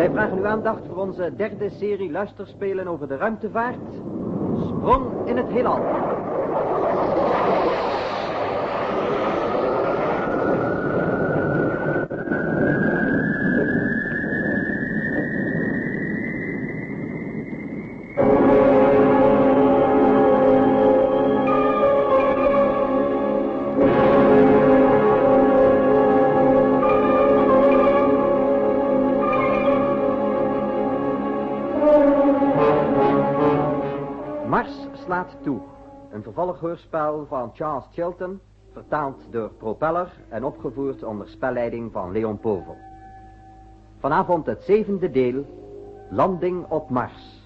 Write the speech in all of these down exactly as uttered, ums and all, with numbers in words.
Wij vragen uw aandacht voor onze derde serie luisterspelen over de ruimtevaart. Sprong in het heelal. Mars slaat toe. Een vervolghoorspel van Charles Chilton, vertaald door Propeller en opgevoerd onder spelleiding van Leon Povel. Vanavond het zevende deel, Landing op Mars.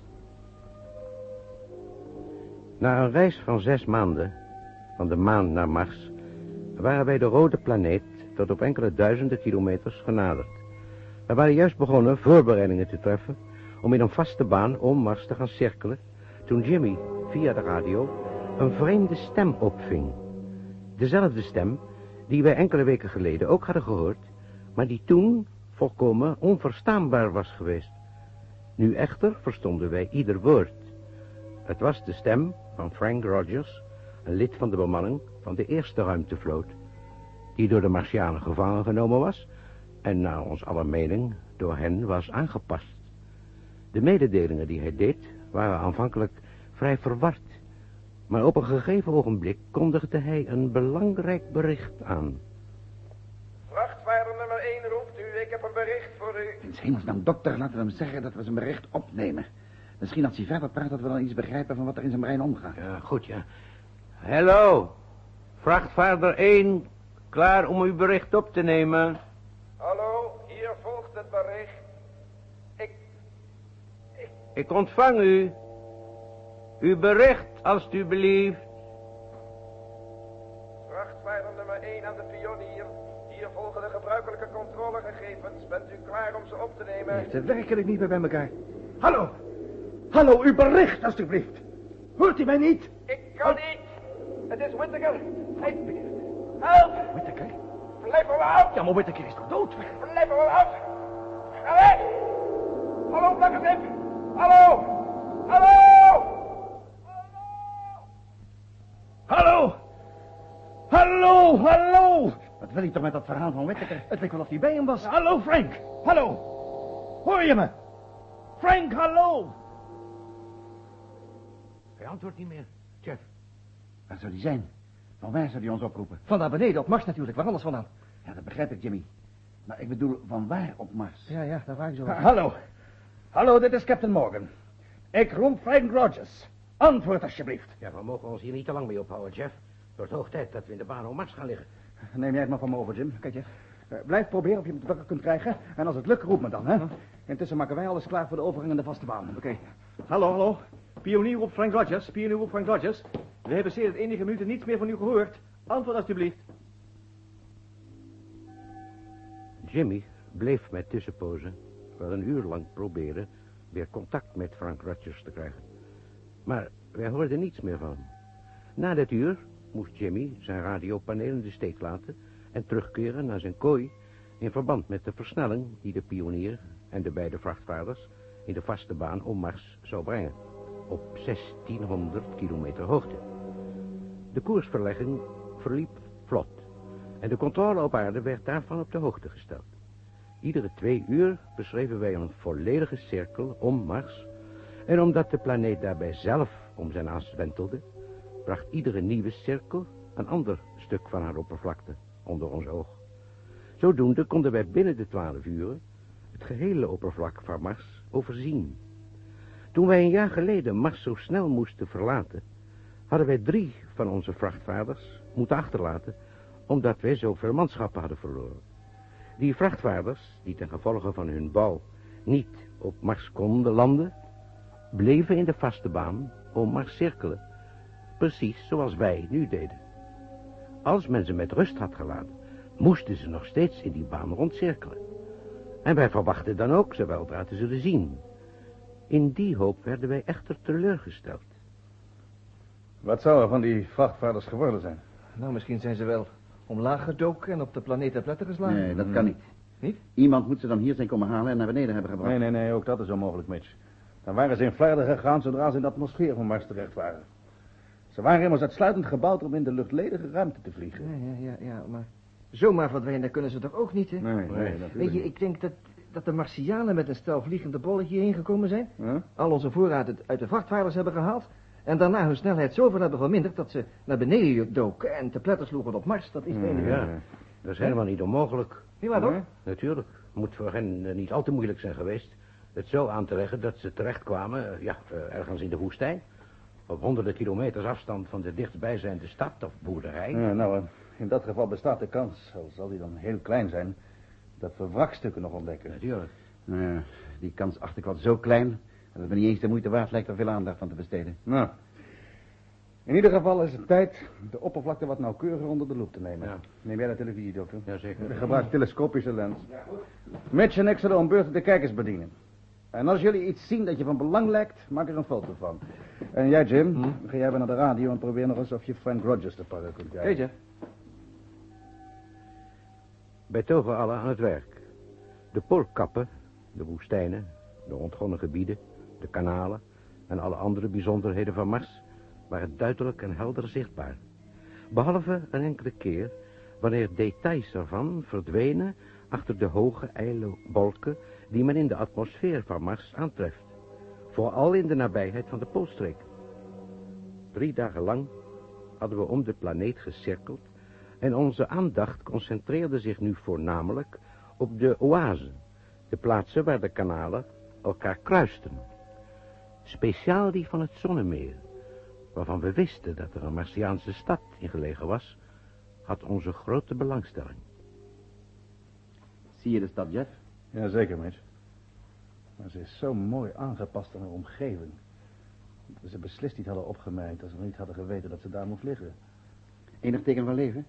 Na een reis van zes maanden, van de maan naar Mars, waren wij de rode planeet tot op enkele duizenden kilometers genaderd. We waren juist begonnen voorbereidingen te treffen om in een vaste baan om Mars te gaan cirkelen, toen Jimmy, via de radio, een vreemde stem opving. Dezelfde stem die wij enkele weken geleden ook hadden gehoord, maar die toen volkomen onverstaanbaar was geweest. Nu echter verstonden wij ieder woord. Het was de stem van Frank Rogers, een lid van de bemanning van de eerste ruimtevloot, die door de Martianen gevangen genomen was en naar ons aller mening door hen was aangepast. De mededelingen die hij deed waren aanvankelijk vrij verward, maar op een gegeven ogenblik kondigde hij een belangrijk bericht aan. Vrachtvaarder nummer één roept u, ik heb een bericht voor u. In 's hemelsnaam, dokter, laten we hem zeggen dat we zijn bericht opnemen. Misschien als hij verder praat dat we dan iets begrijpen van wat er in zijn brein omgaat. Ja, goed, ja. Hallo, vrachtvaarder één, klaar om uw bericht op te nemen. Hallo, hier volgt het bericht. Ik... Ik... Ik ontvang u. Uw bericht, alstublieft. Vrachtvaarder nummer één aan de pionier. Hier volgen de gebruikelijke controlegegevens. Bent u klaar om ze op te nemen? Heeft het werkelijk niet meer bij elkaar. Hallo, hallo, uw bericht, alstublieft. Hoort u mij niet? Ik kan niet. Het is Whittaker. Hij... Help! Whittaker? Blijf er wel af! Ja, maar Whittaker is toch dood? Blijf er wel af! Ga weg! Hallo, Blakkenschip! Hallo! Hallo! Hallo! Hallo, hallo! Wat wil hij toch met dat verhaal van Whittaker? Het leek wel of hij bij hem was. Hallo, Frank! Hallo! Hoor je me? Frank, hallo! Hij antwoordt niet meer, Jeff. Waar zou hij zijn? Van waar zou hij ons oproepen? Van daar beneden, op Mars natuurlijk, waar anders vandaan. Ja, dat begrijp ik, Jimmy. Maar ik bedoel, van waar op Mars? Ja, ja, daar vraag ik zo. Ha, hallo. Hallo, dit is Captain Morgan. Ik roep Frank Rogers. Antwoord alsjeblieft. Ja, we mogen ons hier niet te lang mee ophouden, Jeff. Het wordt hoog tijd dat we in de baan om Mars gaan liggen. Neem jij het maar van me over, Jim. Kijk, Jeff. Uh, blijf proberen of je hem te pakken kunt krijgen. En als het lukt, roep me dan, hè. Intussen maken wij alles klaar voor de overgang in de vaste baan. Oké. Okay. Hallo, hallo. Pionier op Frank Rogers. Pionier op Frank Rogers. We hebben sinds enige minuten niets meer van u gehoord. Antwoord alstublieft. Jimmy bleef met tussenpozen wel een uur lang proberen weer contact met Frank Rogers te krijgen. Maar wij hoorden niets meer van hem. Na dat uur moest Jimmy zijn radiopaneel in de steek laten en terugkeren naar zijn kooi in verband met de versnelling die de pionier en de beide vrachtvaarders in de vaste baan om Mars zou brengen, op zestienhonderd kilometer hoogte. De koersverlegging verliep vlot en de controle op aarde werd daarvan op de hoogte gesteld. Iedere twee uur beschreven wij een volledige cirkel om Mars en omdat de planeet daarbij zelf om zijn as wentelde, bracht iedere nieuwe cirkel een ander stuk van haar oppervlakte onder ons oog. Zodoende konden wij binnen de twaalf uren het gehele oppervlak van Mars overzien. Toen wij een jaar geleden Mars zo snel moesten verlaten, hadden wij drie van onze vrachtvaarders moeten achterlaten, omdat wij zoveel manschappen hadden verloren. Die vrachtvaarders, die ten gevolge van hun bouw niet op Mars konden landen, bleven in de vaste baan om Mars cirkelen, precies zoals wij nu deden. Als men ze met rust had gelaten, moesten ze nog steeds in die baan rondcirkelen. En wij verwachten dan ook ze weldra te zullen zien. In die hoop werden wij echter teleurgesteld. Wat zou er van die vrachtvaarders geworden zijn? Nou, misschien zijn ze wel omlaag gedoken en op de planeet ter pletter geslagen. Nee, dat kan niet. Niet? Iemand moet ze dan hier zijn komen halen en naar beneden hebben gebracht. Nee, nee, nee, ook dat is onmogelijk, Mitch. Dan waren ze in Vlaarden gegaan zodra ze in de atmosfeer van Mars terecht waren. Ze waren immers uitsluitend gebouwd om in de luchtledige ruimte te vliegen. Ja, ja, ja, ja, maar zomaar verdwijnen kunnen ze toch ook niet, hè? Nee, nee, natuurlijk Weet je, niet. ik denk dat, dat de Martianen met een stel vliegende bollen hierheen gekomen zijn. Huh? Al onze voorraad uit- uit de vrachtwagens hebben gehaald. En daarna hun snelheid zoveel hebben verminderd dat ze naar beneden doken en te pletter sloegen op Mars. Dat is het enige. Ja, dat is helemaal niet onmogelijk. Niet waar, toch? Nee? Natuurlijk. Moet voor hen eh, niet al te moeilijk zijn geweest het zo aan te leggen dat ze terechtkwamen, eh, ja, eh, ergens in de woestijn. Op honderden kilometers afstand van de dichtstbijzijnde stad of boerderij. Ja, nou, eh, in dat geval bestaat de kans, al zal die dan heel klein zijn, dat we wrakstukken nog ontdekken. Natuurlijk. Nou ja, die kans acht ik wel zo klein... dat het me niet eens de moeite waard lijkt er veel aandacht van te besteden. Nou, in ieder geval is het tijd de oppervlakte wat nauwkeuriger onder de loep te nemen. Ja. Neem jij de televisie, dokter? Jazeker. Ik gebruik telescopische lens. Mitch en ik zullen om beurt de kijkers bedienen. En als jullie iets zien dat je van belang lijkt, maak er een foto van. En jij, Jim, Hm? ga jij weer naar de radio en probeer nog eens of je Frank Rogers te pakken kunt krijgen. Weet je? Bij togen alle aan het werk. De poolkappen, de woestijnen, de ontgonnen gebieden, de kanalen en alle andere bijzonderheden van Mars waren duidelijk en helder zichtbaar. Behalve een enkele keer wanneer details ervan verdwenen achter de hoge ijle wolken die men in de atmosfeer van Mars aantreft. Vooral in de nabijheid van de poolstreek. Drie dagen lang hadden we om de planeet gecirkeld en onze aandacht concentreerde zich nu voornamelijk op de oasen, de plaatsen waar de kanalen elkaar kruisten. Speciaal die van het Zonnemeer, waarvan we wisten dat er een Martiaanse stad in gelegen was, had onze grote belangstelling. Zie je de stad, Jeff? Jazeker, Mitch. Maar ze is zo mooi aangepast aan haar omgeving. Dat ze beslist niet hadden opgemerkt als ze niet hadden geweten dat ze daar moest liggen. Enig teken van leven?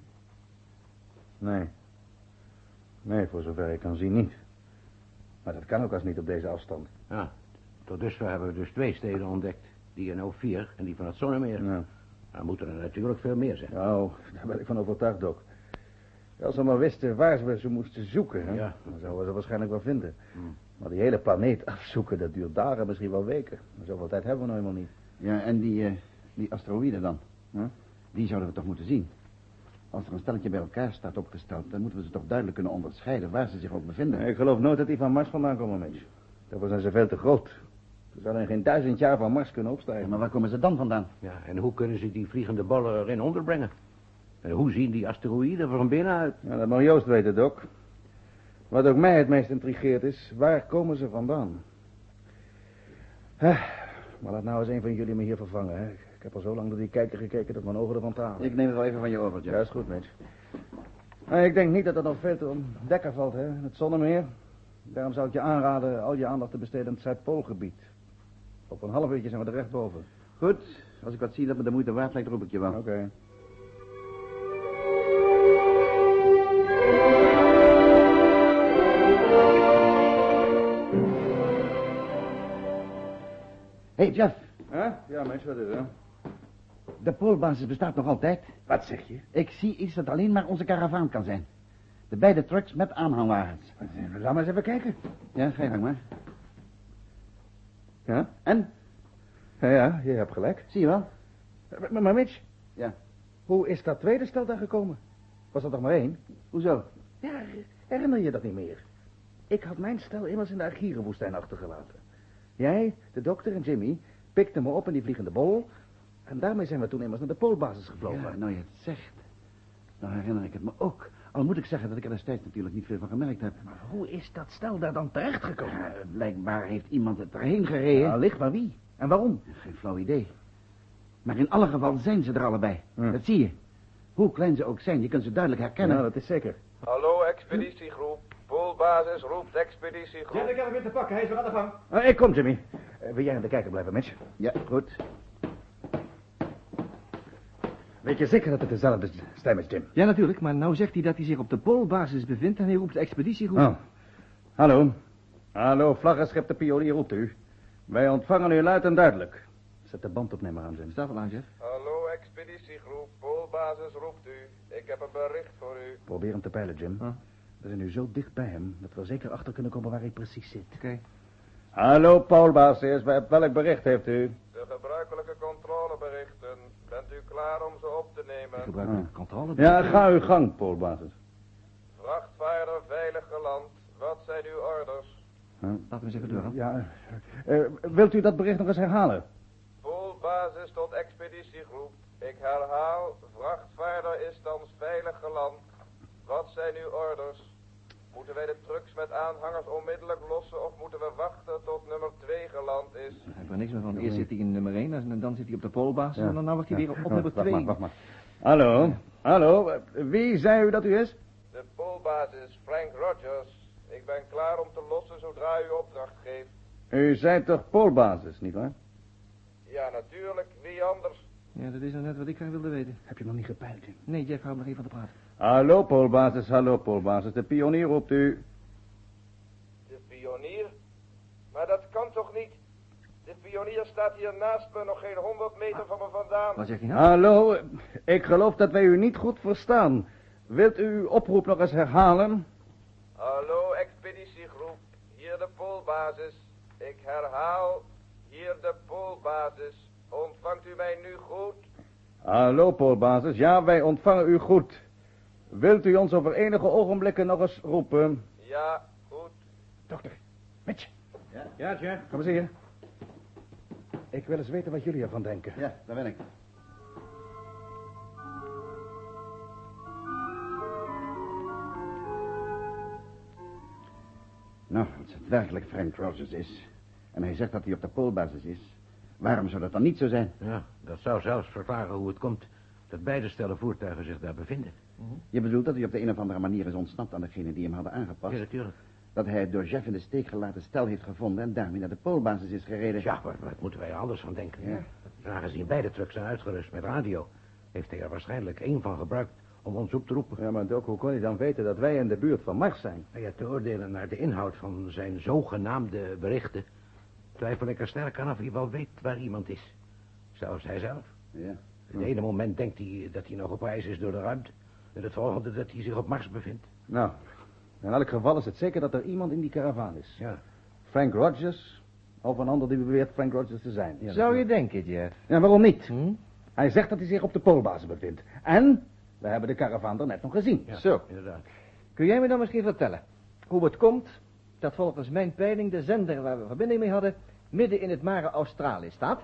Nee. Nee, voor zover ik kan zien niet. Maar dat kan ook als niet op deze afstand. Ja, tot dusver hebben we dus twee steden ontdekt. Die in O vier en die van het Zonnemeer. Ja. Er moeten er natuurlijk veel meer zijn. Nou, daar ben ik van overtuigd ook. Als ze maar wisten waar we ze moesten zoeken, hè, Ja. dan zouden we ze waarschijnlijk wel vinden. Hmm. Maar die hele planeet afzoeken, dat duurt dagen, misschien wel weken. Zoveel tijd hebben we nou helemaal niet. Ja, en die, uh, die asteroïden dan? Huh? Die zouden we toch moeten zien? Als er een stelletje bij elkaar staat opgesteld... dan moeten we ze toch duidelijk kunnen onderscheiden waar ze zich ook bevinden. Nee, ik geloof nooit dat die van Mars vandaan komen, Mitch. Daarvoor zijn ze veel te groot. Ze zouden in geen duizend jaar van Mars kunnen opstijgen. Ja, maar waar komen ze dan vandaan? Ja, en hoe kunnen ze die vliegende bollen erin onderbrengen? En hoe zien die asteroïden er van binnen uit? Ja, dat mag Joost weten, Doc. Wat ook mij het meest intrigeert is, waar komen ze vandaan? Huh, maar laat nou eens een van jullie me hier vervangen, hè. Ik heb al zo lang door die kijker gekeken dat mijn ogen ervan tranen. Ik neem het wel even van je over, Jeff. Ja, is goed, Mitch. Maar ik denk niet dat er nog veel te ontdekken valt, hè. Het Zonnemeer. Daarom zou ik je aanraden al je aandacht te besteden aan het Zuidpoolgebied. Op een half uurtje zijn we er recht boven. Goed, als ik wat zie dat me de moeite waard lijkt, roep ik je wel. Oké. Hé, hey, Jeff. Huh? Ja, Mitch, wat is er? De poolbasis bestaat nog altijd. Wat zeg je? Ik zie iets dat alleen maar onze karavaan kan zijn. De beide trucks met aanhangwagens. Laat maar eens even kijken. Ja, ga je gang maar. Ja? En? Ja, ja, je hebt gelijk. Zie je wel? Maar, maar Mitch, Ja. hoe is dat tweede stel daar gekomen? Was dat toch maar één? Hoezo? Ja, herinner je dat niet meer? Ik had mijn stel immers in de Argierenwoestijn achtergelaten. Jij, de dokter en Jimmy pikten me op in die vliegende bol. En daarmee zijn we toen immers naar de poolbasis gevlogen. Ja, nou je het zegt. Nou herinner ik het me ook. Al moet ik zeggen dat ik er destijds natuurlijk niet veel van gemerkt heb. Maar hoe is dat stel daar dan terechtgekomen? Ja, blijkbaar heeft iemand het erheen gereden. Ja, licht maar wie? En waarom? Geen flauw idee. Maar in alle geval zijn ze er allebei. Hm. Dat zie je. Hoe klein ze ook zijn, je kunt ze duidelijk herkennen. Ja, dat is zeker. Hallo, expeditiegroep. Poolbasis roept expeditiegroep. ik heb hem weer te pakken. Hij is weer aan de gang. Uh, ik kom, Jimmy. Uh, wil jij aan de kijker blijven, Mitch? Ja, goed. Weet je zeker dat het dezelfde stem is, Jim? Ja, natuurlijk. Maar nou zegt hij dat hij zich op de poolbasis bevindt en hij roept de expeditiegroep. Oh. Hallo. Hallo, vlaggenschip de Pionier roept u. Wij ontvangen u luid en duidelijk. Zet de bandopnemer aan, Jim. Staat wel aan, Jeff. Hallo, expeditiegroep. Poolbasis roept u. Ik heb een bericht voor u. Probeer hem te peilen, Jim. Huh? We zijn nu zo dicht bij hem dat we er zeker achter kunnen komen waar hij precies zit. Oké. Okay. Hallo, Paul Basis. Welk bericht heeft u? De gebruikelijke controleberichten. Bent u klaar om ze op te nemen? Gebruikelijke controle? Ja, ga uw gang, Paul Basis. Vrachtvaarder veilig geland. Wat zijn uw orders? Huh? Laten we eens even doorgaan. Ja, uh, wilt u dat bericht nog eens herhalen? Poolbasis tot expeditiegroep. Ik herhaal, vrachtvaarder is thans veilig geland. Wat zijn uw orders? Moeten wij de trucks met aanhangers onmiddellijk lossen of moeten we wachten tot nummer twee geland is? Ik heb er niks meer van. Eerst zit hij in nummer één en dan zit hij op de poolbasis ja. en dan wordt hij weer op, op ja, nummer twee. Wacht maar, wacht maar. Hallo, hallo, wie zei u dat u is? De poolbasis, Frank Rogers. Ik ben klaar om te lossen zodra u opdracht geeft. U zijt toch poolbasis, nietwaar? Ja, natuurlijk. Wie anders? Ja, dat is nou net wat ik graag wilde weten. Heb je nog niet gepeild? Nee, Jeff, hou nog even aan de praat. Hallo, poolbasis, hallo, poolbasis. De pionier roept u. De pionier? Maar dat kan toch niet? De pionier staat hier naast me, nog geen honderd meter van me vandaan. Wat zegt hij nou? Hallo, ik geloof dat wij u niet goed verstaan. Wilt u uw oproep nog eens herhalen? Hallo, expeditiegroep. Hier de poolbasis. Ik herhaal, hier de poolbasis. Ontvangt u mij nu goed? Hallo, poolbasis. Ja, wij ontvangen u goed. Wilt u ons over enige ogenblikken nog eens roepen? Ja, goed. Dokter, Mitch. Ja, ja, Jeff. Kom eens hier. Ik wil eens weten wat jullie ervan denken. Ja, daar ben ik. Nou, als het werkelijk Frank Rogers is en hij zegt dat hij op de poolbasis is, waarom zou dat dan niet zo zijn? Ja, dat zou zelfs verklaren hoe het komt dat beide stellen voertuigen zich daar bevinden. Mm-hmm. Je bedoelt dat hij op de een of andere manier is ontsnapt aan degene die hem hadden aangepast? Ja, natuurlijk. Dat hij het door Jeff in de steek gelaten stel heeft gevonden en daarmee naar de poolbasis is gereden? Ja, maar wat moeten wij er anders van denken? Ja. Aangezien beide trucks zijn uitgerust met radio, heeft hij er waarschijnlijk één van gebruikt om ons op te roepen. Ja, maar Doc, hoe kon hij dan weten dat wij in de buurt van Mars zijn? Nou ja, te oordelen naar de inhoud van zijn zogenaamde berichten, twijfel ik er sterk aan of hij wel weet waar iemand is. Zelfs hij zelf. Ja. Het ene moment denkt hij dat hij nog op reis is door de ruimte. En het volgende dat hij zich op Mars bevindt. Nou, in elk geval is het zeker dat er iemand in die karavaan is. Ja. Frank Rogers, of een ander die beweert Frank Rogers te zijn. Ja, zou je denken, Jeff? Ja, waarom niet? Hm? Hij zegt dat hij zich op de poolbasis bevindt. En we hebben de karavaan er net nog gezien. Ja, Zo. Inderdaad. Kun jij me dan misschien vertellen hoe het komt dat volgens mijn peiling de zender waar we verbinding mee hadden midden in het Mare Australis staat?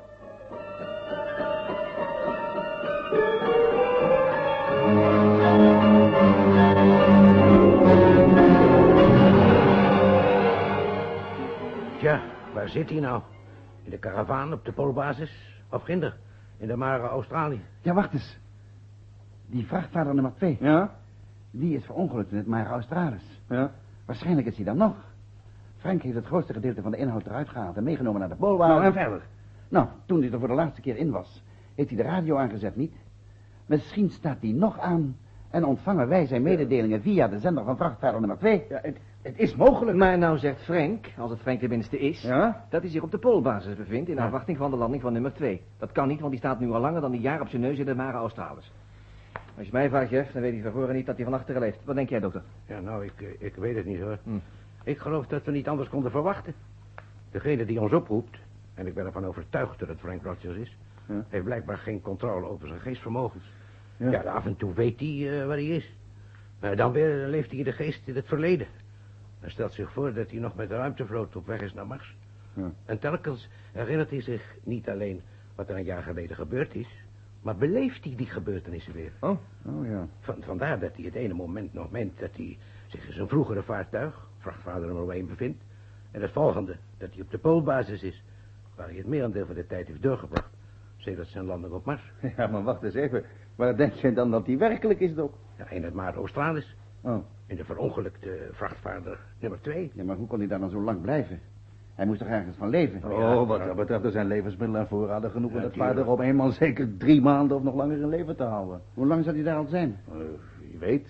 Tja, waar zit hij nou? In de karavaan op de poolbasis? Of ginder? In de Mare Australië? Ja, wacht eens. Die vrachtvaarder nummer twee. Ja? Die is verongelukt in het Mare Australis. Ja. Waarschijnlijk is hij dan nog. Frank heeft het grootste gedeelte van de inhoud eruit gehaald en meegenomen naar de poolbasis. Nou, en verder? Nou, toen hij er voor de laatste keer in was, heeft hij de radio aangezet, niet? Misschien staat die nog aan en ontvangen wij zijn mededelingen via de zender van vrachtvaarder nummer twee. Ja, het, het is mogelijk. Maar nou zegt Frank, als het Frank tenminste is, Ja? dat hij zich op de poolbasis bevindt in afwachting van de landing van nummer twee. Dat kan niet, want die staat nu al langer dan een jaar op zijn neus in de Mare Australis. Als je mij vraagt, Jeff, dan weet hij van voren niet dat hij van achteren leeft. Wat denk jij, dokter? Ja, nou, ik, eh, ik weet het niet hoor. Hm. Ik geloof dat we niet anders konden verwachten. Degene die ons oproept, en ik ben ervan overtuigd dat het Frank Rogers is, Ja. heeft blijkbaar geen controle over zijn geestvermogens. Ja. Ja, af en toe weet hij uh, waar hij is. Maar dan weer leeft hij in de geest in het verleden. Hij stelt zich voor dat hij nog met de ruimtevloot op weg is naar Mars. Ja. En telkens herinnert hij zich niet alleen wat er een jaar geleden gebeurd is, maar beleeft hij die gebeurtenissen weer. Oh, Oh ja. Van, vandaar dat hij het ene moment nog meent dat hij zich in zijn vroegere vaartuig, vrachtvaarder nummer één, bevindt. En het volgende, dat hij op de poolbasis is, waar hij het merendeel van de tijd heeft doorgebracht, sedert zijn landing op Mars. Ja, maar wacht eens even. Waar denk je dan dat die werkelijk is, Doc? Ja, in het Mare Australis, Oh. in de verongelukte vrachtvaarder nummer twee. Ja, maar hoe kon hij daar dan zo lang blijven? Hij moest toch ergens van leven? Oh, wat dat betreft, er zijn levensmiddelen en voorraden genoeg om Ja, dat tuurlijk. vaarder op eenmaal zeker drie maanden of nog langer in leven te houden. Hoe lang zou hij daar al zijn? Uh, wie weet.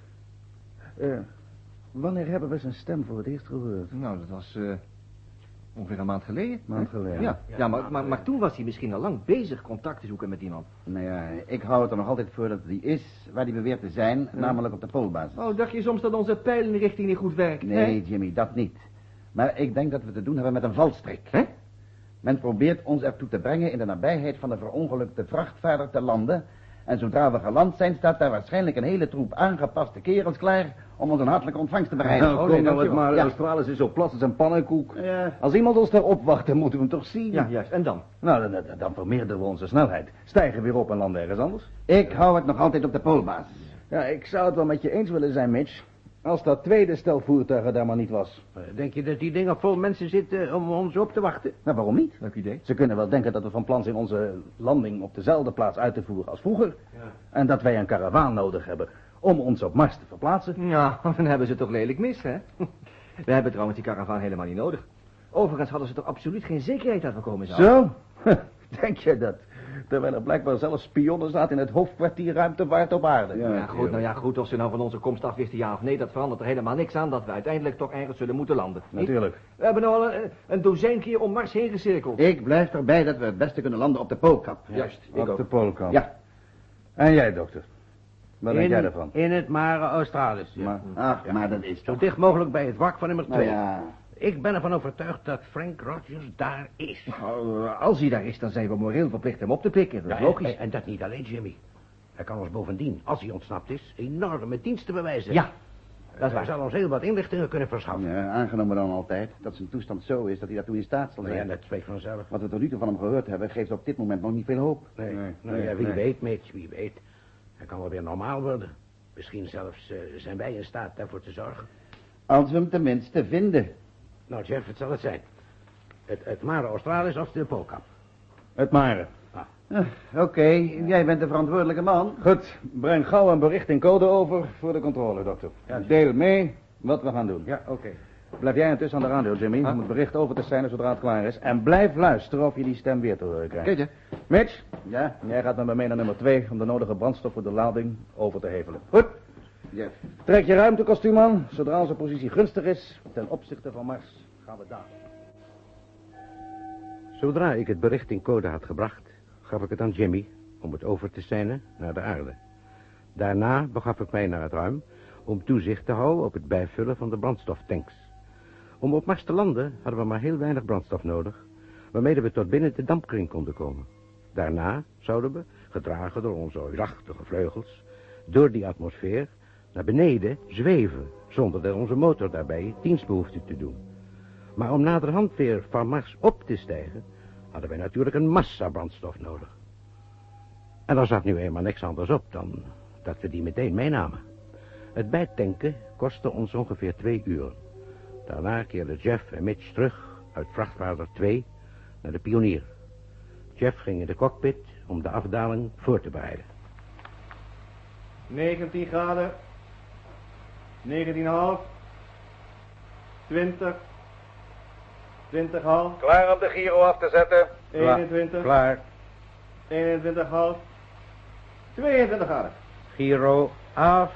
Uh, wanneer hebben we zijn stem voor het eerst gehoord? nou, dat was, eh Ongeveer een maand geleden. Maand geleden. Ja, ja maar, maar, maar toen was hij misschien al lang bezig contact te zoeken met iemand. Nou ja, ik hou het er nog altijd voor dat hij is waar hij beweert te zijn, ja. namelijk op de poolbasis. Oh, dacht je soms dat onze pijlenrichting niet goed werkt? Nee, hè? Jimmy, dat niet. Maar ik denk dat we te doen hebben met een valstrik. Hè? Men probeert ons ertoe te brengen in de nabijheid van de verongelukte vrachtvaarder te landen. En zodra we geland zijn, staat daar waarschijnlijk een hele troep aangepaste kerels klaar om ons een hartelijke ontvangst te bereiden. Nou, Oh, kom nee, nou het dankjewel. maar. Ja. Australis is zo plat als een pannenkoek. Ja. Als iemand ons daar opwacht, dan moeten we hem toch zien. Ja, juist. En dan? Nou, dan, dan, dan vermeerderen we onze snelheid. Stijgen weer op en landen ergens anders. Ik hou het nog altijd op de poolbasis. Ja, ik zou het wel met je eens willen zijn, Mitch. Als dat tweede stel voertuigen daar maar niet was. Uh, denk je dat die dingen vol mensen zitten om ons op te wachten? Nou, waarom niet? Leuk idee. Ze kunnen wel denken dat we van plan zijn onze landing op dezelfde plaats uit te voeren als vroeger. Ja. En dat wij een karavaan nodig hebben om ons op Mars te verplaatsen. Ja, dan hebben ze het toch lelijk mis, hè? We hebben trouwens die karavaan helemaal niet nodig. Overigens hadden ze toch absoluut geen zekerheid dat we komen zouden. Zo? Denk je dat? Terwijl er blijkbaar zelfs spionnen zaten in het hoofdkwartier ruimtevaart op aarde. Ja, ja, goed, nou ja, goed, of ze nou van onze komst af wisten ja of nee, dat verandert er helemaal niks aan dat we uiteindelijk toch ergens zullen moeten landen. niet? Natuurlijk. We hebben nou al een, een dozijn keer om Mars heen gecirkeld. Ik blijf erbij dat we het beste kunnen landen op de poolkap. Juist, ik Op ook. de poolkant. Ja. En jij, dokter? Wat denk in, jij ervan? In het Mare Australis. Ja. Maar, Ach, maar dat is Zo toch... dicht mogelijk bij het wrak van nummer Nou twee. ja... Ik ben ervan overtuigd dat Frank Rogers daar is. Nou, als hij daar is, dan zijn we moreel verplicht hem op te pikken. Dat is Ja, logisch. En, en dat niet alleen, Jimmy. Hij kan ons bovendien, als hij ontsnapt is, enorme diensten bewijzen. Ja, dat is Hij waar. zal ons heel wat inlichtingen kunnen verschaffen. Ja, aangenomen dan altijd dat zijn toestand zo is dat hij daartoe in staat zal Nou ja, zijn. dat spreekt vanzelf. Wat we tot nu toe van hem gehoord hebben, geeft op dit moment nog niet veel hoop. Nee, Nee, nou nee, ja, wie nee. weet, Mitch, wie weet. Hij kan wel weer normaal worden. Misschien zelfs eh, zijn wij in staat daarvoor te zorgen. Als we hem tenminste vinden. Nou, Jeff, het zal het zijn. Het, het Mare Australis of de Poolkap. Het Mare. Uh, Oké, jij bent de verantwoordelijke man. Goed, breng gauw een bericht in code over voor de controle, dokter. Ja, Deel mee wat we gaan doen. Ja, oké. Blijf jij intussen aan de radio, Jimmy, om het bericht over te zijn zodra het klaar is. En blijf luisteren of je die stem weer te horen krijgt. Kijk je? Mitch, Ja? jij gaat met me mee naar nummer twee om de nodige brandstof voor de lading over te hevelen. Goed, Ja. trek je ruimtekostuum aan. Zodra onze positie gunstig is, ten opzichte van Mars, gaan we daar. Zodra ik het bericht in code had gebracht, gaf ik het aan Jimmy om het over te seinen naar de aarde. Daarna begaf ik mij naar het ruim om toezicht te houden op het bijvullen van de brandstoftanks. Om op Mars te landen hadden we maar heel weinig brandstof nodig, waarmee we tot binnen de dampkring konden komen. Daarna zouden we, gedragen door onze reusachtige vleugels, door die atmosfeer naar beneden zweven, zonder dat onze motor daarbij dienst behoefde te doen. Maar om naderhand weer van Mars op te stijgen, hadden wij natuurlijk een massa brandstof nodig. En er zat nu eenmaal niks anders op dan dat we die meteen meenamen. Het bijtanken kostte ons ongeveer twee uur. Daarna keerden Jeff en Mitch terug uit vrachtvaarder twee naar de Pionier. Jeff ging in de cockpit om de afdaling voor te bereiden. negentien graden. negentien komma vijf. twintig. twintig komma vijf. Klaar om de gyro af te zetten. eenentwintig. Klaar. eenentwintig komma vijf. tweeëntwintig graden. Giro af.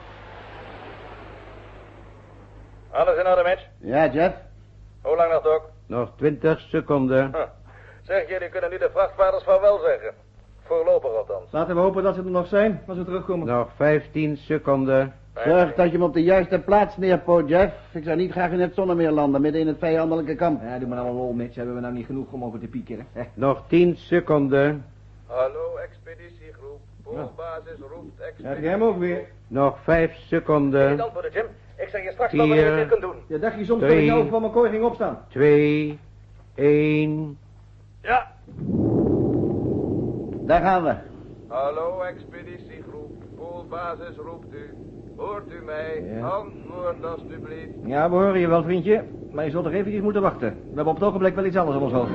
Alles in orde, Mitch? Ja, Jeff? Hoe lang nog, Doc? Nog twintig seconden. Huh. Zeg, jullie kunnen nu de vrachtvaarders vaarwel zeggen. Voorlopig althans. Laten we hopen dat ze er nog zijn als we terugkomen. Nog vijftien seconden. Zorg dat je hem op de juiste plaats neerpoot, Jeff. Ik zou niet graag in het zonnemeer landen, midden in het vijandelijke kamp. Ja, doe maar nou een lol, Mitch. Hebben we nou niet genoeg om over te piekeren? hè? Nog tien seconden. Hallo, expeditiegroep. Poolbasis roept Heb expeditie. jij hem ook weer? Nog vijf seconden. Niet antwoorden, Jim. Ik zeg je straks wel wanneer je Vier. dit kunt doen. Ja, dacht je soms Drie. dat ik nou van mijn kooi ging opstaan? Twee. Één. Ja. Daar gaan we. Hallo, expeditiegroep. Poolbasis roept u. Hoort u mij? Ja. Antwoord alstublieft. Ja, we horen je wel, vriendje. Maar je zult nog eventjes moeten wachten. We hebben op het ogenblik wel iets anders op ons hoofd.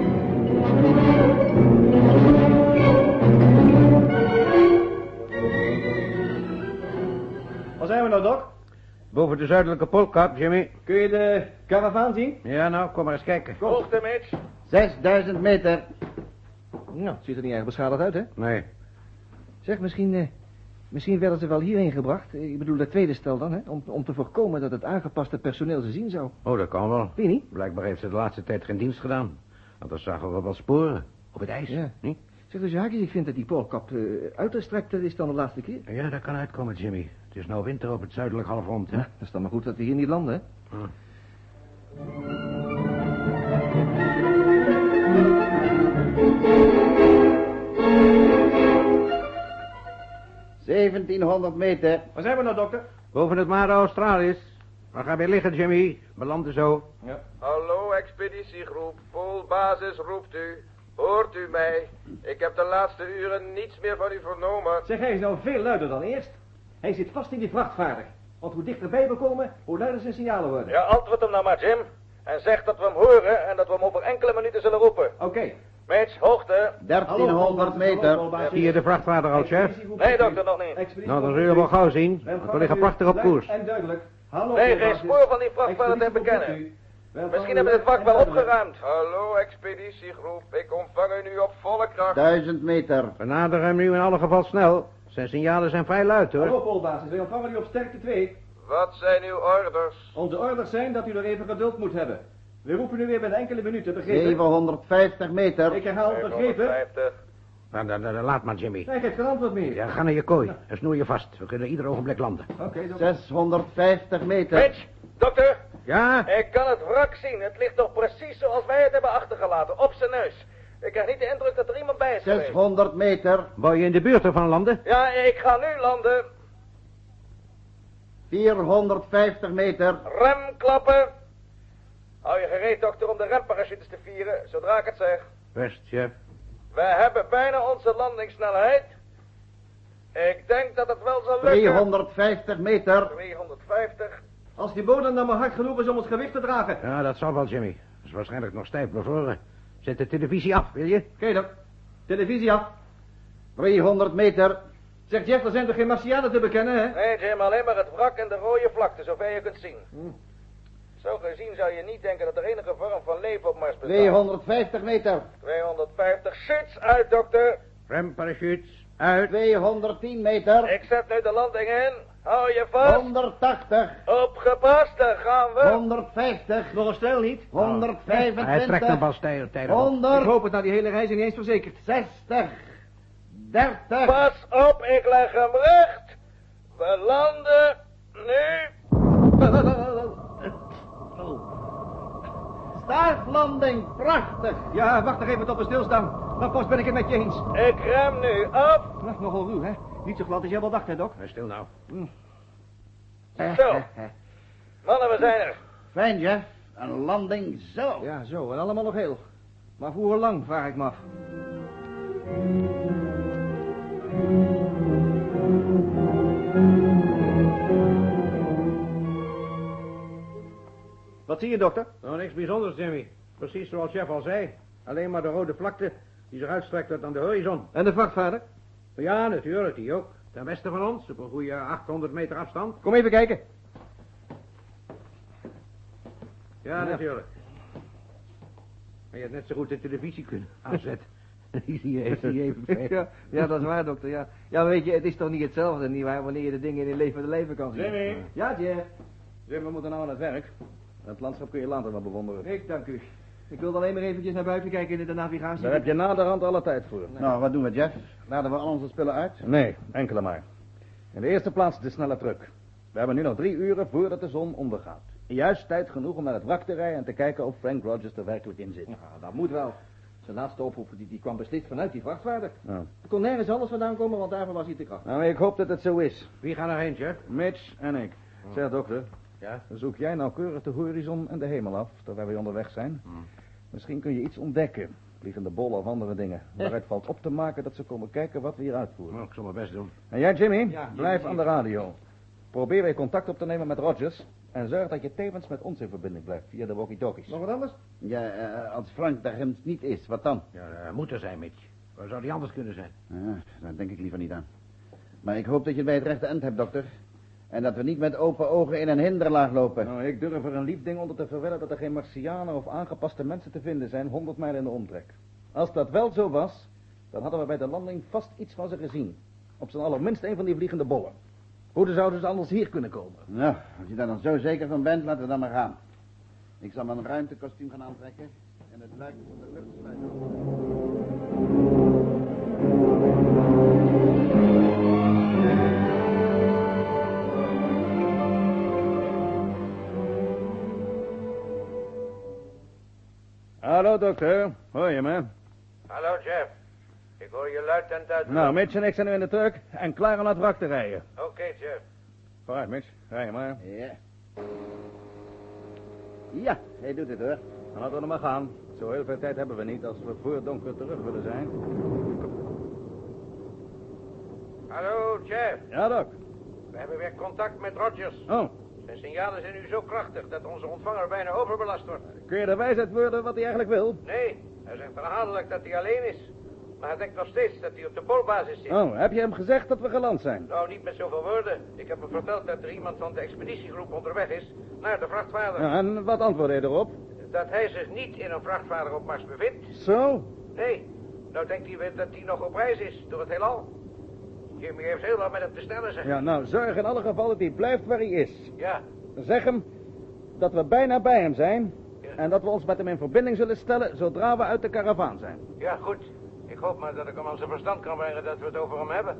Waar zijn we nou, Doc? Boven de zuidelijke poolkap, Jimmy. Kun je de karavaan zien? Ja, nou, kom maar eens kijken. Hoogte, Mitch. zesduizend meter. Nou, het ziet er niet erg beschadigd uit, hè? Nee. Zeg, misschien, eh, Misschien werden ze wel hierheen gebracht. Ik bedoel, dat tweede stel dan, hè? Om, om te voorkomen dat het aangepaste personeel ze zien zou. Oh, dat kan wel. Weet je niet? Blijkbaar heeft ze de laatste tijd geen dienst gedaan. Want dan zagen we wel sporen. Op het ijs. Ja. Niet? Zeg dus, Jaakjes, ik vind dat die poolkap uh, uitgestrekter is dan de laatste keer. Ja, dat kan uitkomen, Jimmy. Het is nou winter op het zuidelijk halfrond, hè? Ja, dat is dan maar goed dat we hier niet landen, hè? Hm. zeventienhonderd meter. Waar zijn we nou, dokter? Boven het maar Australis. Waar ga je liggen, Jimmy? We landen zo. Ja. Hallo, expeditiegroep. Poolbasis roept u. Hoort u mij? Ik heb de laatste uren niets meer van u vernomen. Zeg, hij is nou veel luider dan eerst. Hij zit vast in die vrachtvaarder. Want hoe dichterbij we komen, hoe luider zijn signalen worden. Ja, antwoord hem nou maar, Jim. En zeg dat we hem horen en dat we hem over enkele minuten zullen roepen. Oké. Okay. Mitch, hoogte. dertienhonderd meter. Zie je de vrachtvaarder al, chef? Nee, dokter, nog niet. Nou, dan zul je wel gauw zien. Want we liggen prachtig op koers. En duidelijk. Hallo, nee, geen spoor van die vrachtvaarder te bekennen. Misschien hebben we het wrak wel opgeruimd. Hallo, expeditiegroep. Ik ontvang u nu op volle kracht. duizend meter. We naderen hem nu in alle geval snel. Zijn signalen zijn vrij luid, hoor. Hallo, Poolbasis. Wij ontvangen u op sterkte twee. Wat zijn uw orders? Onze orders zijn dat u er even geduld moet hebben. We roepen u weer binnen enkele minuten, begrepen? zevenhonderdvijftig meter. Ik herhaal, begrepen? zevenhonderdvijftig. Nou, dan, dan, laat maar, Jimmy. Nee, geef geen antwoord meer. Ja, ga naar je kooi en snoer je vast. We kunnen ieder ogenblik landen. Oké, okay, dokter. zeshonderdvijftig meter. Mitch, dokter. Ja? Ik kan het wrak zien. Het ligt toch precies zoals wij het hebben achtergelaten. Op zijn neus. Ik krijg niet de indruk dat er iemand bij is geweest. zeshonderd meter. Wou je in de buurt ervan landen? Ja, ik ga nu landen. vierhonderdvijftig meter. Remklappen. Hou je gereed, dokter, om de remparachutes te vieren, zodra ik het zeg. Best, chef. We hebben bijna onze landingssnelheid. Ik denk dat het wel zal lukken. driehonderdvijftig meter. tweehonderdvijftig. Als die bodem dan maar hard genoeg is om ons gewicht te dragen. Ja, dat zal wel, Jimmy. Dat is waarschijnlijk nog stijf bevroren. Zet de televisie af, wil je? Oké, okay, dok. Televisie af. driehonderd meter. Zeg, Jeff, er zijn toch geen Martianen te bekennen, hè? Nee, Jim, alleen maar het wrak en de rode vlakte, zover je kunt zien. Hm. Zo gezien zou je niet denken dat er enige vorm van leven op Mars bestaat. tweehonderdvijftig meter. tweehonderdvijftig. Shits uit, dokter. Remparachutes uit. tweehonderdtien meter. Ik zet nu de landing in. Hou je vast. honderdtachtig. Opgepast, daar gaan we. honderdvijftig. Nog een stijl niet. honderdvijfentwintig. Hij trekt hem pas tijdig op. honderd. Ik hoop het na die hele reis niet eens verzekerd. zestig. dertig. Pas op, ik leg hem recht. We landen nu. Startlanding, prachtig. Ja, wacht nog even tot we stilstaan. Dan pas ben ik het met je eens. Ik rem nu af. Nou, nogal ruw, hè? Niet zo glad als jij wel dacht, hè, Doc? Hij stil nou. Hm. Zo. Mannen, we zijn er. Fijn, Jeff. Een landing zo. Ja, zo. En allemaal nog heel. Maar voor hoe lang, vraag ik me af. Wat zie je, dokter? Nou, niks bijzonders, Jimmy. Precies zoals chef al zei. Alleen maar de rode vlakte die zich uitstrekt tot aan de horizon. En de vrachtvaarder? Ja, natuurlijk, die ook. Ten westen van ons, op een goede achthonderd meter afstand. Kom even kijken. Ja, ja. Natuurlijk. Maar je had net zo goed de televisie kunnen aanzetten. Die zie je even, zie je even ja, ja, dat is waar, dokter, ja. Ja, weet je, het is toch niet hetzelfde, nietwaar, wanneer je de dingen in je levende leven kan zien. Jimmy. Ja, Jeff. Jim, we moeten nou aan het werk. Het landschap kun je later wel bewonderen. Ik dank u. Ik wilde alleen maar eventjes naar buiten kijken in de navigatie. Daar heb je naderhand alle tijd voor. Nee. Nou, wat doen we, Jeff? Laden we al onze spullen uit? Nee, enkele maar. In de eerste plaats de snelle truck. We hebben nu nog drie uren voordat de zon ondergaat. Juist tijd genoeg om naar het wrak te rijden en te kijken of Frank Rogers er werkelijk in zit. Ja, dat moet wel. Zijn laatste oproep die, die kwam beslist vanuit die vrachtvaarder. Ja. Er kon nergens anders vandaan komen, want daarvoor was hij te krachtig. Nou, ik hoop dat het zo is. Wie gaat er heen, chef? Mitch en ik. Oh. Zeg, dokter. Ja? Zoek jij nauwkeurig de horizon en de hemel af, terwijl we onderweg zijn. Hmm. Misschien kun je iets ontdekken. Vliegende bollen of andere dingen. Waaruit valt op te maken dat ze komen kijken wat we hier uitvoeren. Nou, ik zal mijn best doen. En jij, Jimmy, Ja, blijf Jimmy. aan de radio. Probeer weer contact op te nemen met Rogers. En zorg dat je tevens met ons in verbinding blijft via de walkie-talkies. Nog wat anders? Ja, uh, als Frank daar hem niet is, wat dan? Ja, uh, moet er zijn, Mitch. Waar zou die anders kunnen zijn? Ja, daar denk ik liever niet aan. Maar ik hoop dat je het bij het rechte eind hebt, dokter. En dat we niet met open ogen in een hinderlaag lopen. Nou, ik durf er een lief ding onder te verwedden dat er geen Martianen of aangepaste mensen te vinden zijn, honderd mijl in de omtrek. Als dat wel zo was, dan hadden we bij de landing vast iets van ze gezien. Op zijn allerminst een van die vliegende bollen. Hoe zouden ze anders hier kunnen komen? Nou, als je daar dan zo zeker van bent, laten we dan maar gaan. Ik zal mijn ruimtekostuum gaan aantrekken en het luik van de lucht sluiten. Hallo, dokter. Hoor je me? Hallo, Jeff. Ik hoor je luid en duidelijk. Nou, Mitch en ik zijn nu in de truck en klaar om naar het wrak te rijden. Oké, okay, Jeff. Vooruit, Mitch. Rij je maar. Ja. Ja, hij doet het hoor. Dan laten we er maar gaan. Zo heel veel tijd hebben we niet als we voor donker terug willen zijn. Hallo, Jeff. Ja, Doc. We hebben weer contact met Rogers. Oh. Zijn signalen zijn nu zo krachtig dat onze ontvanger bijna overbelast wordt. Kun je de wijsheid worden wat hij eigenlijk wil? Nee, hij zegt herhaaldelijk dat hij alleen is. Maar hij denkt nog steeds dat hij op de poolbasis zit. Oh, heb je hem gezegd dat we geland zijn? Nou, niet met zoveel woorden. Ik heb hem verteld dat er iemand van de expeditiegroep onderweg is naar de vrachtvaarder. Ja, en wat antwoordde hij erop? Dat hij zich niet in een vrachtvaarder op Mars bevindt. Zo? Nee, nou denkt hij weer dat hij nog op reis is door het heelal. Jimmy heeft heel wat met hem te stellen, zeg. Ja, nou, zorg in alle gevallen dat hij blijft waar hij is. Ja. Zeg hem dat we bijna bij hem zijn. Ja. En dat we ons met hem in verbinding zullen stellen zodra we uit de karavaan zijn. Ja, goed. Ik hoop maar dat ik hem aan zijn verstand kan brengen dat we het over hem hebben.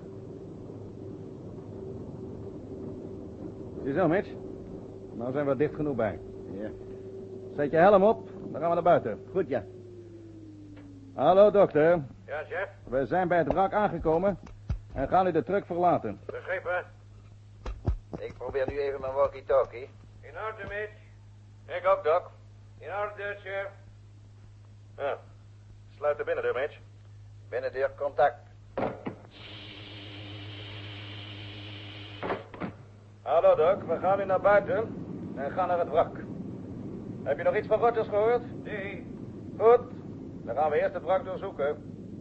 Ziezo, Mitch. Nou zijn we er dicht genoeg bij. Ja. Zet je helm op, dan gaan we naar buiten. Goed, ja. Hallo, dokter. Ja, chef? We zijn bij het wrak aangekomen en gaan nu de truck verlaten. Begrepen. Ik probeer nu even mijn walkie-talkie. In orde, Mitch. Ik ook, Doc. In orde, chef. Ja. Sluit de binnendeur, Mitch. Binnendeur, contact. Hallo, Doc. We gaan nu naar buiten en gaan naar het wrak. Heb je nog iets van Rogers gehoord? Nee. Goed. Dan gaan we eerst het wrak doorzoeken.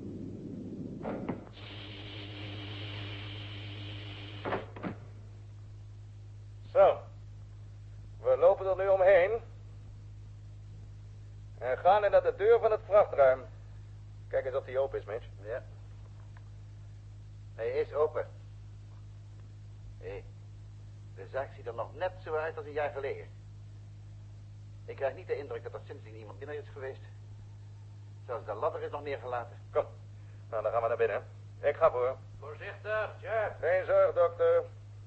Zo. We lopen er nu omheen. En gaan nu naar de deur van het vrachtruim. Kijk eens of die open is, Mitch. Ja. Hij is open. Hé, hey, de zaak ziet er nog net zo uit als een jaar geleden. Ik krijg niet de indruk dat er sindsdien iemand binnen is geweest. Zelfs de ladder is nog neergelaten. Kom. Nou, dan gaan we naar binnen. Ik ga voor. Voorzichtig, chef. Geen zorg, dokter.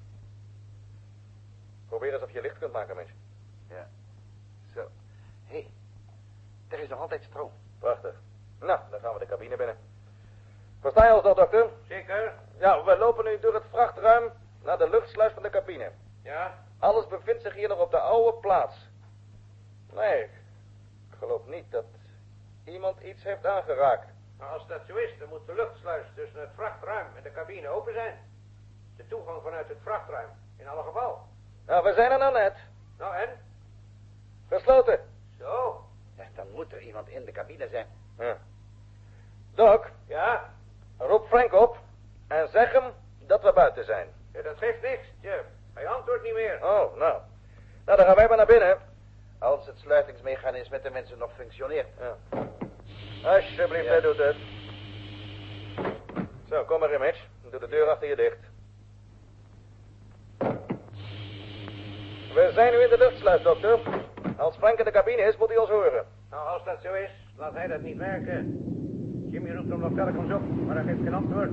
Probeer eens of je licht kunt maken, Mitch. Ja. Zo. Hé, hey, er is nog altijd stroom. Prachtig. Nou, dan gaan we de cabine binnen. Versta je ons nog, dokter? Zeker. Ja, we lopen nu door het vrachtruim naar de luchtsluis van de cabine. Ja. Alles bevindt zich hier nog op de oude plaats. Nee, ik geloof niet dat iemand iets heeft aangeraakt. Maar als dat zo is, dan moet de luchtsluis tussen het vrachtruim en de cabine open zijn. De toegang vanuit het vrachtruim, in alle geval. Nou, we zijn er nou net. Nou, en? Gesloten. Zo. Ja, dan moet er iemand in de cabine zijn. Ja. Doc, Ja? roep Frank op en zeg hem dat we buiten zijn. Ja, dat geeft niks, Jeff. Hij antwoordt niet meer. Oh, nou. Nou, dan gaan wij maar naar binnen. Als het sluitingsmechanisme tenminste nog functioneert. Ja. Alsjeblieft, Ja. hij doet het. Zo, kom maar in, Mitch. Doe de deur achter je dicht. We zijn nu in de luchtsluis, dokter. Als Frank in de cabine is, moet hij ons horen. Nou, als dat zo is, laat hij dat niet merken. Jimmy roept hem nog telkens op, maar hij geeft geen antwoord.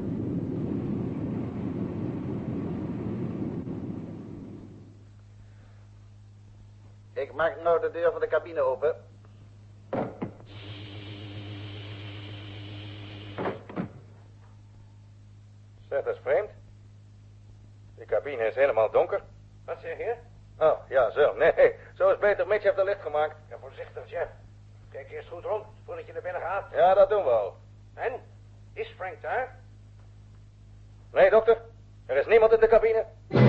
Ik maak nou de deur van de cabine open. Zeg, dat is vreemd. Die cabine is helemaal donker. Wat zeg je? Oh, ja, zo. Nee, zo is beter. Mitch heeft er licht gemaakt. Ja, voorzichtig, Jeff. Kijk eerst goed rond, voordat je naar binnen gaat. Ja, dat doen we al. En? Is Frank daar? Nee, dokter. Er is niemand in de cabine.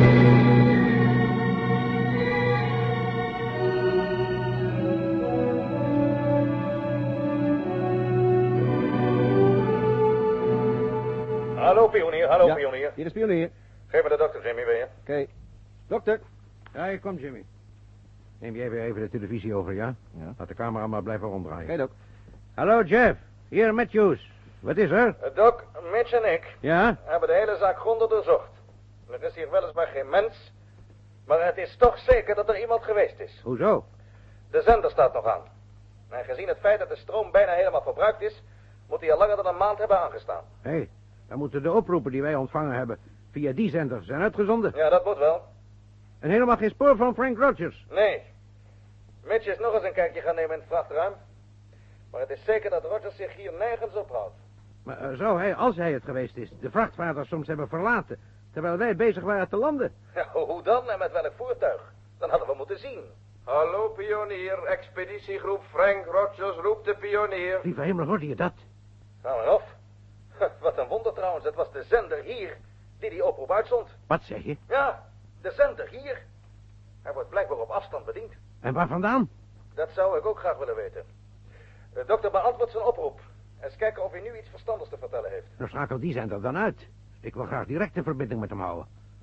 Hallo, pionier. Hallo, Ja, pionier. hier is pionier. Geef me de dokter, Jimmy, wil je? Oké. Okay. Dokter. Ja, hier komt Jimmy. Neem jij weer even de televisie over, ja? Ja. Laat de camera maar blijven ronddraaien. Oké, Doc. Hallo, Jeff. Hier, Matthews. Wat is er? Uh, Doc, Mitch en ik Ja? hebben de hele zaak grondig doorzocht. Er is hier weliswaar geen mens, maar het is toch zeker dat er iemand geweest is. Hoezo? De zender staat nog aan. En gezien het feit dat de stroom bijna helemaal verbruikt is, moet hij al langer dan een maand hebben aangestaan. Hé, hey, dan moeten de oproepen die wij ontvangen hebben via die zender zijn uitgezonden. Ja, dat moet wel. En helemaal geen spoor van Frank Rogers. Nee. Mitch is nog eens een kijkje gaan nemen in het vrachtruim. Maar het is zeker dat Rogers zich hier nergens ophoudt. Maar uh, zou hij, als hij het geweest is, de vrachtvaarder soms hebben verlaten, terwijl wij bezig waren te landen? Ja, hoe dan en met welk voertuig? Dan hadden we moeten zien. Hallo, pionier. Expeditiegroep Frank Rogers roept de pionier. Lieve hemel, hoorde je dat? Nou en of. Wat een wonder trouwens. Het was de zender hier die die oproep uitzond. Wat zeg je? Ja, de zender hier. Hij wordt blijkbaar op afstand bediend. En waar vandaan? Dat zou ik ook graag willen weten. De dokter beantwoordt zijn oproep. Eens kijken of hij nu iets verstandigs te vertellen heeft. Nou, schakel die zender dan uit. Ik wil graag direct een verbinding met hem houden.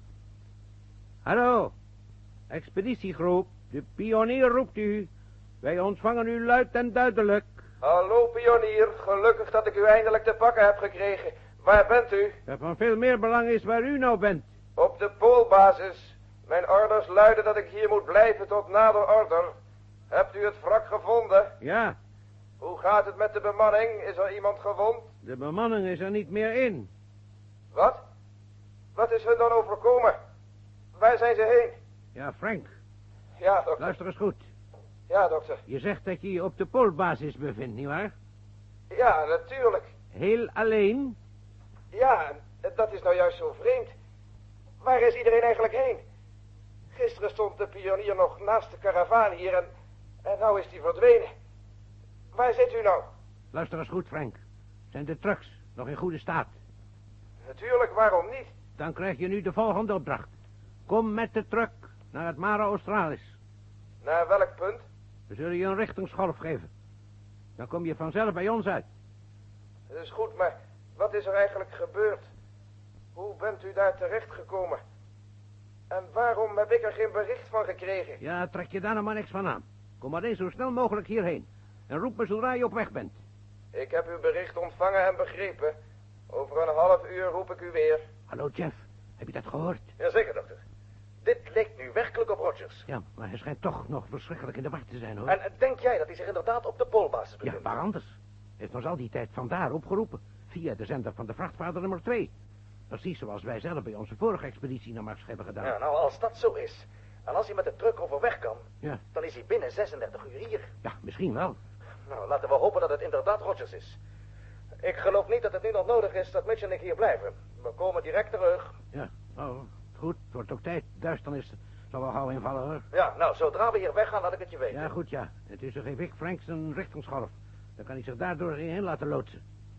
Hallo, expeditiegroep. De pionier roept u. Wij ontvangen u luid en duidelijk. Hallo, pionier. Gelukkig dat ik u eindelijk te pakken heb gekregen. Waar bent u? Dat van veel meer belang is waar u nou bent. Op de poolbasis. Mijn orders luiden dat ik hier moet blijven tot nader order. Hebt u het wrak gevonden? Ja, Hoe gaat het met de bemanning? Is er iemand gewond? de bemanning is er niet meer in. Wat? Wat is hun dan overkomen? Waar zijn ze heen? Ja, Frank, Ja, dokter. luister eens goed. Ja, dokter. Je zegt dat je je op de poolbasis bevindt, nietwaar? Ja, natuurlijk. Heel alleen? Ja, dat is nou juist zo vreemd. Waar is iedereen eigenlijk heen? Gisteren stond de pionier nog naast de karavaan hier en, en nou is die verdwenen. Waar zit u nou? Luister eens goed, Frank. Zijn de trucks nog in goede staat? Natuurlijk, waarom niet? Dan krijg je nu de volgende opdracht. Kom met de truck naar het Mare Australis. Naar welk punt? We zullen je een richtingsgolf geven. Dan kom je vanzelf bij ons uit. Dat is goed, maar wat is er eigenlijk gebeurd? Hoe bent u daar terechtgekomen? En waarom heb ik er geen bericht van gekregen? Ja, trek je daar nou maar niks van aan. Kom maar eens zo snel mogelijk hierheen. En roep me zodra je op weg bent. Ik heb uw bericht ontvangen en begrepen. Over een half uur roep ik u weer. Hallo, Jeff. Heb je dat gehoord? Jazeker, dokter. Dit lijkt nu werkelijk op Rogers. Ja, maar hij schijnt toch nog verschrikkelijk in de war te zijn, hoor. En en denk jij dat hij zich inderdaad op de poolbasis Ja, bevindt? waar anders? Hij heeft ons al die tijd vandaar opgeroepen. Via de zender van de vrachtvaarder nummer twee. Precies zoals wij zelf bij onze vorige expeditie naar Mars hebben gedaan. Ja, nou, als dat zo is, en als hij met de truck overweg kan, Ja. dan is hij binnen zesendertig uur hier. Ja, misschien wel. Nou, laten we hopen dat het inderdaad Rogers is. Ik geloof niet dat het nu nog nodig is dat Mitch en ik hier blijven. We komen direct terug. Ja, nou, goed. Het wordt ook tijd. Duisternis zal wel gauw invallen, hoor. Ja, nou, zodra we hier weggaan, laat ik het je weten. Ja, goed, ja. Intussen geef ik Frank zijn richtingsgolf. Dan kan hij zich daardoor heen laten loodsen.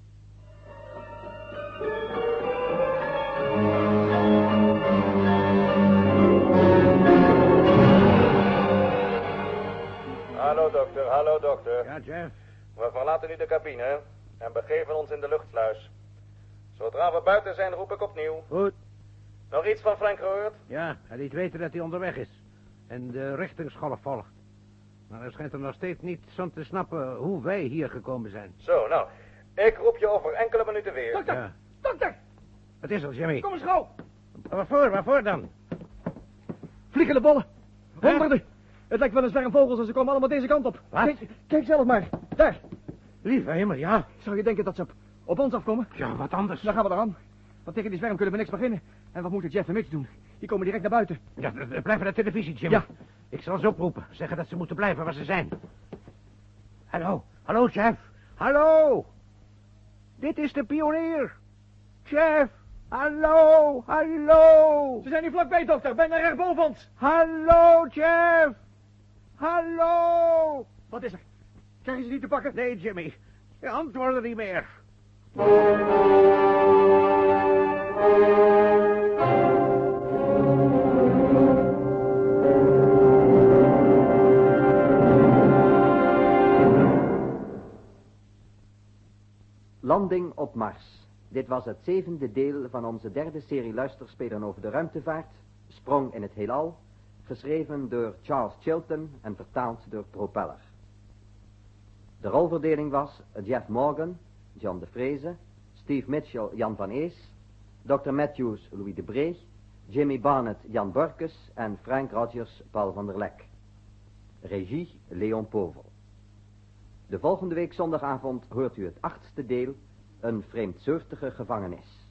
Hallo, dokter. Hallo, dokter. Ja, Jeff. We verlaten nu de cabine en begeven ons in de luchtsluis. Zodra we buiten zijn, roep ik opnieuw. Goed. Nog iets van Frank gehoord? Ja, hij liet weten dat hij onderweg is. En de richtingsgolf volgt. Maar hij schijnt er nog steeds niet van te snappen hoe wij hier gekomen zijn. Zo, nou. Ik roep je over enkele minuten weer. Dokter! Ja. Dokter! Wat is er, Jimmy? Kom eens gauw! Waarvoor, waarvoor dan? Vliegende bollen. Hè? Honderden. Het lijkt wel een zwerm vogels en ze komen allemaal deze kant op. Wat? Kijk, kijk zelf maar. Daar. Lieve hemel, ja. Zou je denken dat ze op, op ons afkomen? Ja, wat anders. Dan gaan we eraan. Want tegen die zwerm kunnen we niks beginnen. En wat moeten Jeff en Mitch doen? Die komen direct naar buiten. Ja, blijf bij de televisie, Jimmy. Ja. Ik zal ze oproepen. Zeggen dat ze moeten blijven waar ze zijn. Hallo. Hallo, Jeff. Hallo. Dit is de pionier. Jeff. Hallo. Hallo. Ze zijn hier vlakbij, dokter. Bijna recht boven ons. Hallo, Jeff. Hallo. Wat is er? Krijgen ze niet te pakken? Nee, Jimmy. Je antwoordde niet meer. Landing op Mars. Dit was het zevende deel van onze derde serie luisterspelen over de ruimtevaart, Sprong in het heelal, geschreven door Charles Chilton en vertaald door Propeller. De rolverdeling was Jeff Morgan, John de Vreese, Steve Mitchell, Jan van Ees, dokter Matthews, Louis de Bree, Jimmy Barnett, Jan Borkes en Frank Rogers, Paul van der Lek. Regie, Leon Povel. De volgende week zondagavond hoort u het achtste deel, Een vreemdsoortige gevangenis.